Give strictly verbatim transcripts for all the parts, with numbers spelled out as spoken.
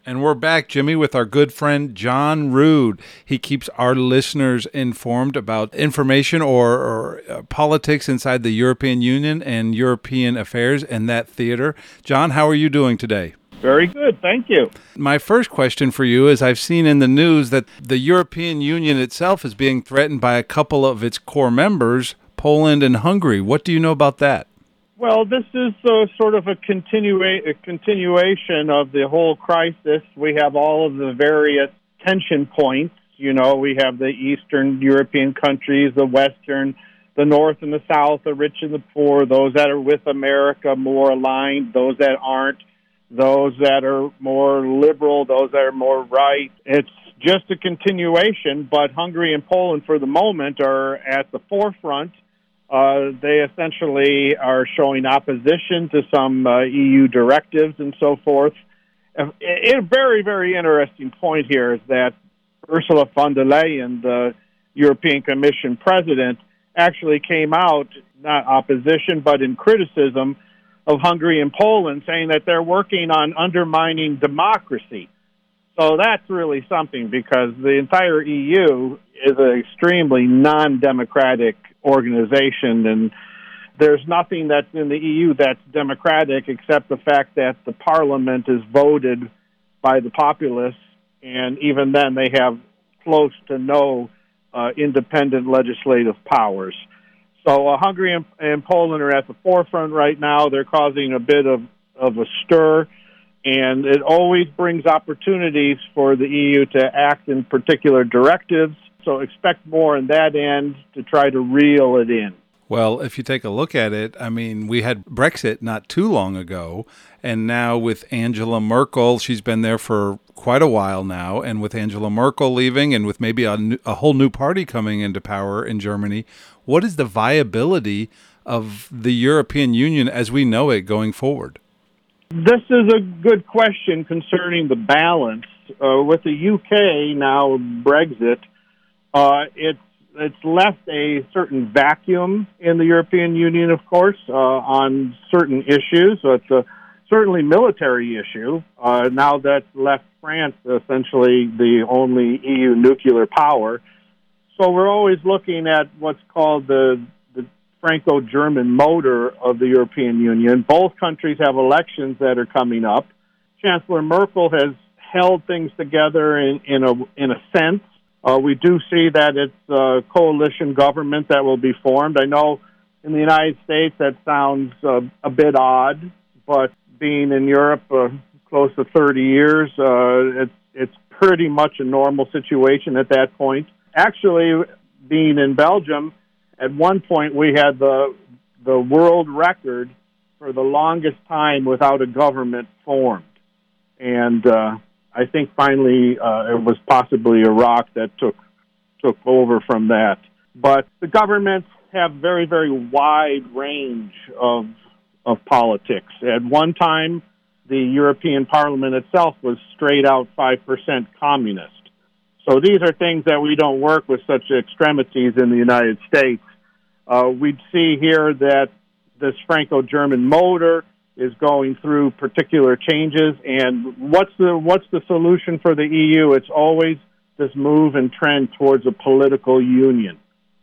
And we're back, Jimmy, with our good friend John Rood. He keeps our listeners informed about information or, or uh, politics inside the European Union and European affairs and that theater. John, how are you doing today? Very good, thank you. My first question for you is I've seen in the news that the European Union itself is being threatened by a couple of its core members, Poland and Hungary. What do you know about that? Well, this is uh, sort of a, continua- a continuation of the whole crisis. We have all of the various tension points. You know, we have the Eastern European countries, the Western, the North and the South, the rich and the poor, those that are with America more aligned, those that aren't, those that are more liberal, those that are more right. It's just a continuation, but Hungary and Poland for the moment are at the forefront. Uh, they essentially are showing opposition to some uh, E U directives and so forth. A, a very, very interesting point here is that Ursula von der Leyen, the European Commission president, actually came out, not opposition, but in criticism of Hungary and Poland, saying that they're working on undermining democracy. So that's really something, because the entire E U is an extremely non-democratic organization, and there's nothing that's in the E U that's democratic except the fact that the parliament is voted by the populace, and even then they have close to no uh, independent legislative powers. So uh, Hungary and, and Poland are at the forefront right now. They're causing a bit of, of a stir, and it always brings opportunities for the E U to act in particular directives. So expect more on that end to try to reel it in. Well, if you take a look at it, I mean, we had Brexit not too long ago, and now with Angela Merkel, she's been there for quite a while now, and with Angela Merkel leaving and with maybe a, new, a whole new party coming into power in Germany, what is the viability of the European Union as we know it going forward? This is a good question concerning the balance. Uh, with the U K now, Brexit, uh, it's it's left a certain vacuum in the European Union, of course, uh, on certain issues. So it's a certainly military issue. Uh, now that's left France essentially the only E U nuclear power. So we're always looking at what's called the, the Franco-German motor of the European Union. Both countries have elections that are coming up. Chancellor Merkel has held things together in, in a in a sense. Uh, we do see that it's a coalition government that will be formed. I know in the United States that sounds uh, a bit odd, but being in Europe uh, close to thirty years, uh, it's it's pretty much a normal situation at that point. Actually, being in Belgium, at one point we had the the world record for the longest time without a government formed, and uh, I think finally uh, it was possibly Iraq that took took over from that. But the governments have very, very wide range of of politics. At one time, the European Parliament itself was straight out five percent communist. So these are things that we don't work with such extremities in the United States. Uh, we'd see here that this Franco-German motor is going through particular changes, and what's the what's the solution for the E U? It's always this move and trend towards a political union.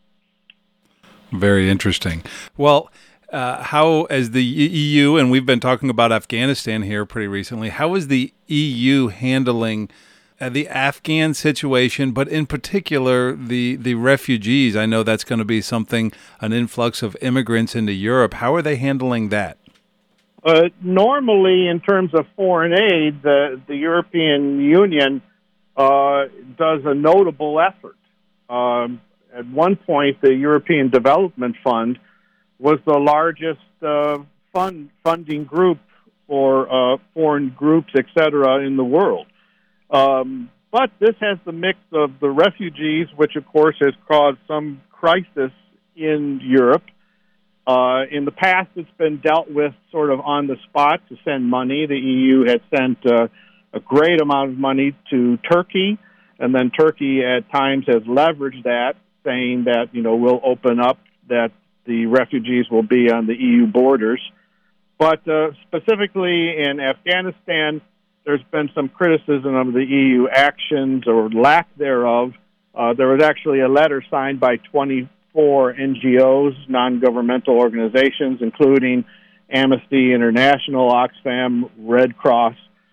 Very interesting. Well, uh, how, as the E U, and we've been talking about Afghanistan here pretty recently, how is the E U handling uh, the Afghan situation, but in particular the, the refugees? I know that's going to be something, an influx of immigrants into Europe. How are they handling that? Uh, normally, in terms of foreign aid, the, the European Union uh, does a notable effort. Um, at one point, the European Development Fund was the largest uh, fund funding group for uh, foreign groups, et cetera, in the world. Um, but this has the mix of the refugees, which, of course, has caused some crisis in Europe. Uh, in the past, it's been dealt with sort of on the spot to send money. The E U had sent uh, a great amount of money to Turkey, and then Turkey at times has leveraged that, saying that, you know, we'll open up, that the refugees will be on the E U borders. But uh, specifically in Afghanistan, there's been some criticism of the E U actions or lack thereof. Uh, there was actually a letter signed by twenty-four N G Os, non-governmental organizations, including Amnesty International, Oxfam, Red Cross.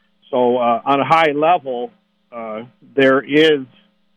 So uh, on a high level, uh, there is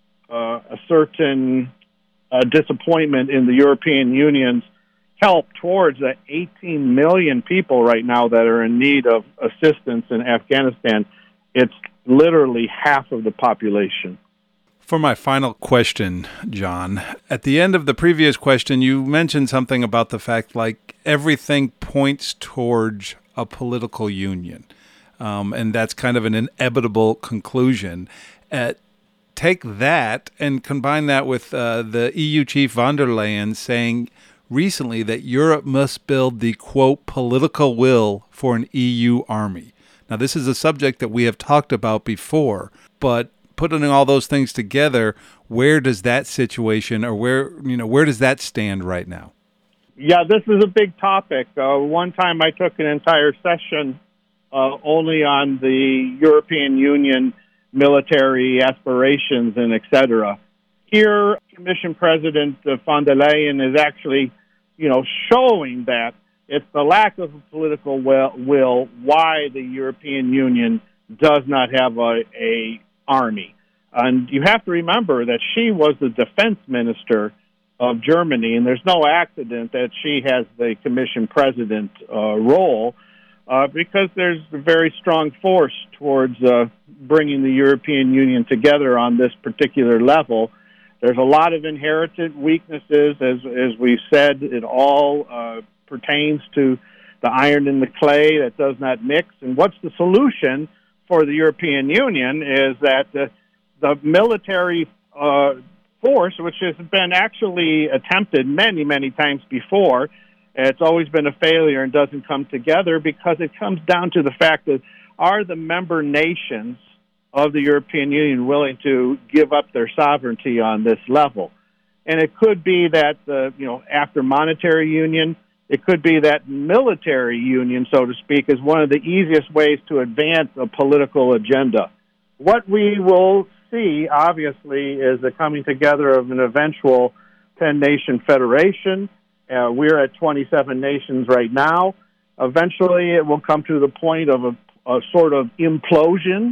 uh, a certain uh, disappointment in the European Union's help towards the eighteen million people right now that are in need of assistance in Afghanistan. It's literally half of the population. For my final question, John, at the end of the previous question, you mentioned something about the fact like everything points towards a political union. Um, and that's kind of an inevitable conclusion. Uh, take that and combine that with uh, the E U chief von der Leyen saying recently that Europe must build the, quote, political will for an E U army. Now, this is a subject that we have talked about before, but putting all those things together, where does that situation or where, you know, where does that stand right now? Yeah, this is a big topic. Uh, one time I took an entire session uh, only on the European Union military aspirations and et cetera. Here, Commission President von der Leyen is actually, you know, showing that it's the lack of political will, will why the European Union does not have a, a army. And you have to remember that she was the defense minister of Germany, and there's no accident that she has the commission president uh, role, uh, because there's a very strong force towards uh, bringing the European Union together on this particular level. There's a lot of inherited weaknesses, as as we said. It all uh, pertains to the iron in the clay that does not mix. And what's the solution for the European Union is that the, the military uh, force, which has been actually attempted many, many times before, it's always been a failure and doesn't come together because it comes down to the fact that are the member nations of the European Union willing to give up their sovereignty on this level? And it could be that, uh, you know, after monetary union, it could be that military union, so to speak, is one of the easiest ways to advance a political agenda. What we will see, obviously, is the coming together of an eventual ten-nation federation. Uh, we're at twenty-seven nations right now. Eventually, it will come to the point of a, a sort of implosion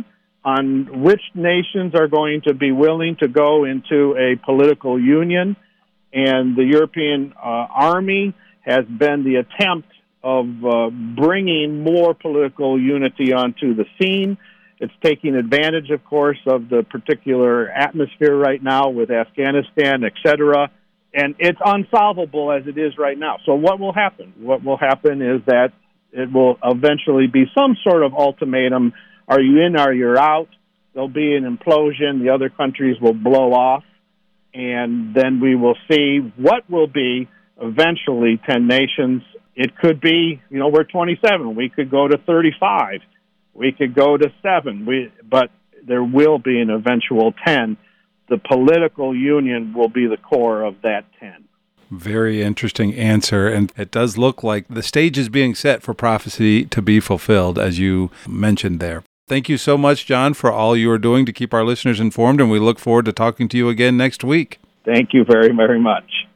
on which nations are going to be willing to go into a political union. And the European uh, Army has been the attempt of uh, bringing more political unity onto the scene. It's taking advantage, of course, of the particular atmosphere right now with Afghanistan, et cetera. And it's unsolvable as it is right now. So what will happen? What will happen is that it will eventually be some sort of ultimatum. Are you in or you're out? There'll be an implosion. The other countries will blow off. And then we will see what will be eventually ten nations. It could be, you know, we're twenty-seven. We could go to thirty-five. We could go to seven. We, but there will be an eventual ten. The political union will be the core of that ten. Very interesting answer. And it does look like the stage is being set for prophecy to be fulfilled, as you mentioned there. Thank you so much, John, for all you are doing to keep our listeners informed, and we look forward to talking to you again next week. Thank you very, very much.